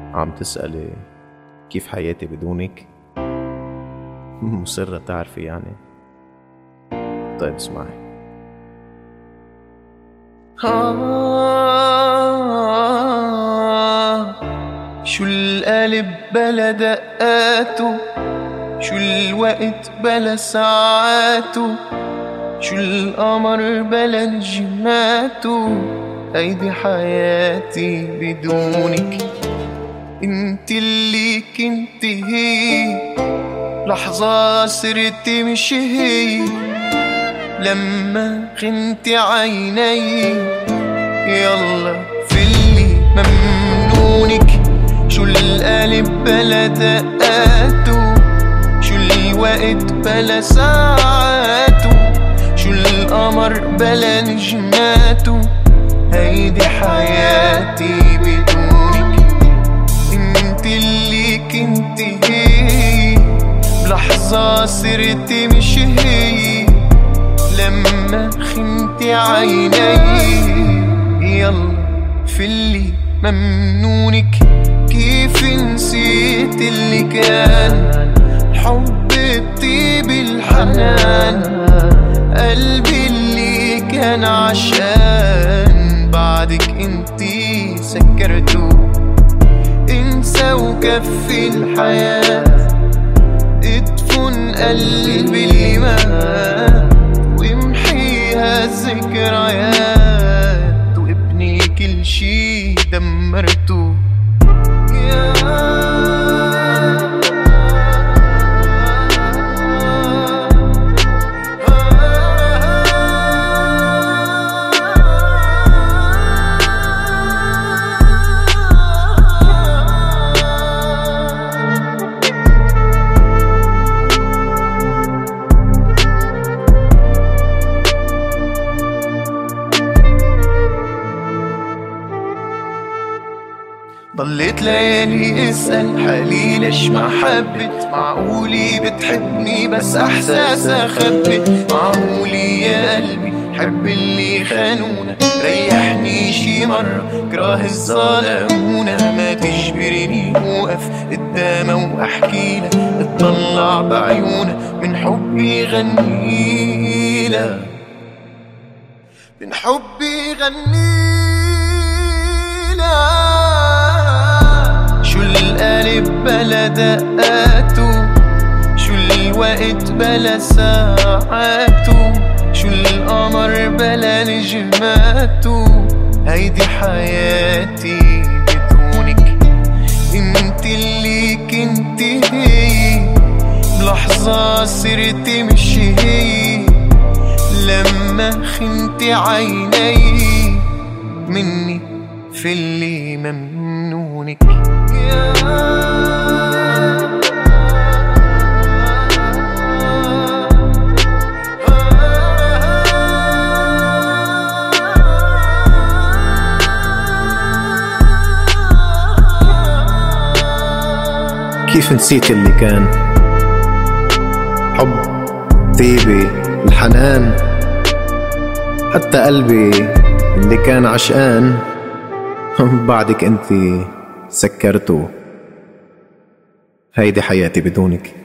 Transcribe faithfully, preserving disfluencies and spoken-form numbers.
عم تسألي كيف حياتي بدونك؟ مصرة تعرفي يعني؟ طيب اسمعي. آه شو القلب بلا دقاته، شو الوقت بلا ساعاته، شو القمر بلا نجماته، هيدي حياتي بدونك. انت اللي كنت هي، لحظة صرت مش هي، لما خنت عيني يلا فيلي ممنونك. شو القلب بلا دقاته، شو الوقت بلا ساعاته، شو القمر بلا نجماته، هيدي حياتي بدونك. انت اللي كنت هي، بلحظة صرت مش هي، لما خنت عيني يلا فيلي ممنونك. كيف نسيت اللي كان حب الطيب الحنان، قلبي اللي كان عشان بعدك انتي سكرته. انسى وكفي الحياة، ادفن قلبي اللي مات، وامحيها الذكريات، وابني كل شي دمرته. ضليت ليالي اسأل حالي ليش ما حبت، معقولي بتحبني بس احساس اخبي، معقولي يا قلبي حب اللي خانونا، ريحني شي مرة كراه الظالمونا، ما تجبرني وقف قدامه واحكيلا، اطلع بعيونا من حبي غنيلا، من حبي غنيلا. شو القلب بلا دقاته، شو الوقت بلا ساعاته، شو القمر بلا نجماته، هيدي حياتي بدونك. انت اللي كنت هي، بلحظة صرت مش هي، لما خنت عيني مني في اللي ممنونك. كيف نسيت اللي كان حب طيبي الحنان، حتى قلبي اللي كان عشقان بعدك انتي سكرته. هيدي حياتي بدونك.